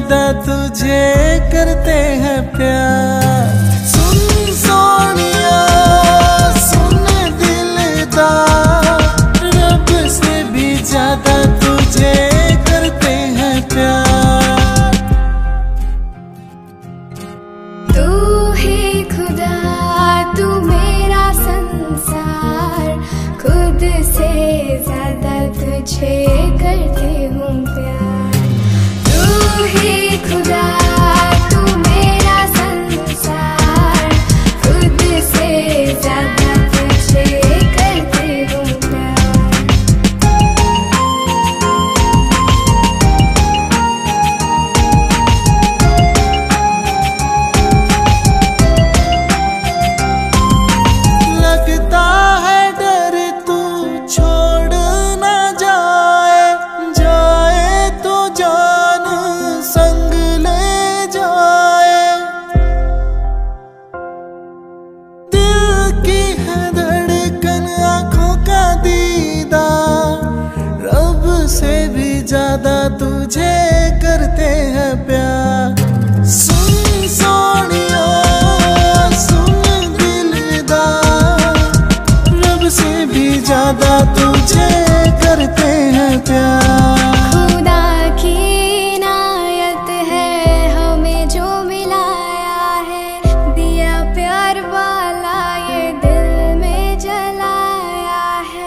ज्यादा तुझे करते हैं प्यार। सुन सोनिया सुन दिलदार, रब से भी ज्यादा तुझे करते हैं प्यार। तू ही खुदा तू मेरा संसार, खुद से ज्यादा तुझे करती हूँ प्यार। तू ही खुदा तू मेरा संसार, खुद से ज्यादा तुझे करती हूँ प्यार। लगता है डर तू छोड़ ना जाए, जाए तो जान संग ले जाए। दिल की है धड़कन आंखों का दीदार, रब से भी ज्यादा तुझे करते हैं प्यार। सुन सोनिया सुन दिलदार, रब से भी ज्यादा तुझे करते हैं प्यार। खुदा की इनायत है हमें जो मिलाया है, दिया प्यार वाला ये दिल में जलाया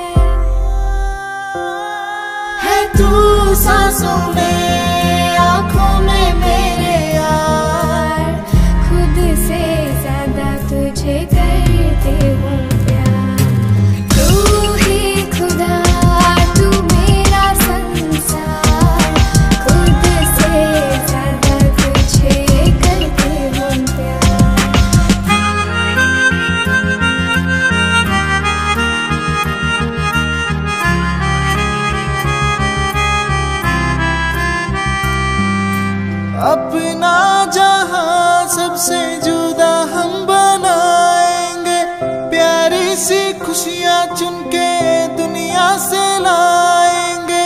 है तू सांसों में आँखों में मेरे यार, खुद से ज्यादा तुझे करती हूँ प्यार। तू ही खुदा तू मेरा संसार, खुद से ज्यादा तुझे करती हूँ प्यार। अपना जहां सबसे जुदा हम बनाएंगे, प्यारी सी खुशियां चुन के दुनिया से लाएंगे।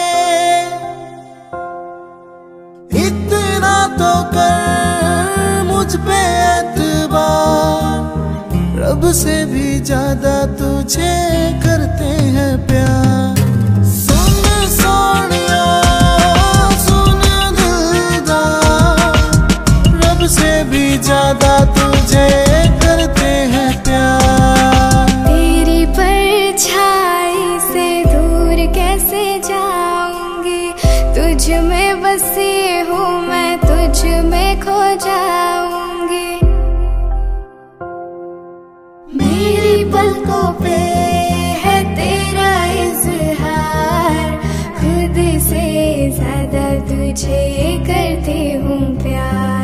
इतना तो कर मुझ पे एतबार, रब से भी ज्यादा तुझे करते हैं प्यार। सुन सोनिया सुन दिलदार, रब से भी ज्यादा तुझे करते हैं प्यार। तेरी परछाई से दूर कैसे जाऊंगी, तुझ में बसी हूँ मैं तुझ में खो जाऊंगी। मेरी पलकों पे है तेरा इज़हार, खुद से ज्यादा तुझे करती हूँ प्यार।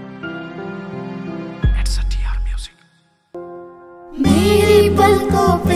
मेरी पलकों पे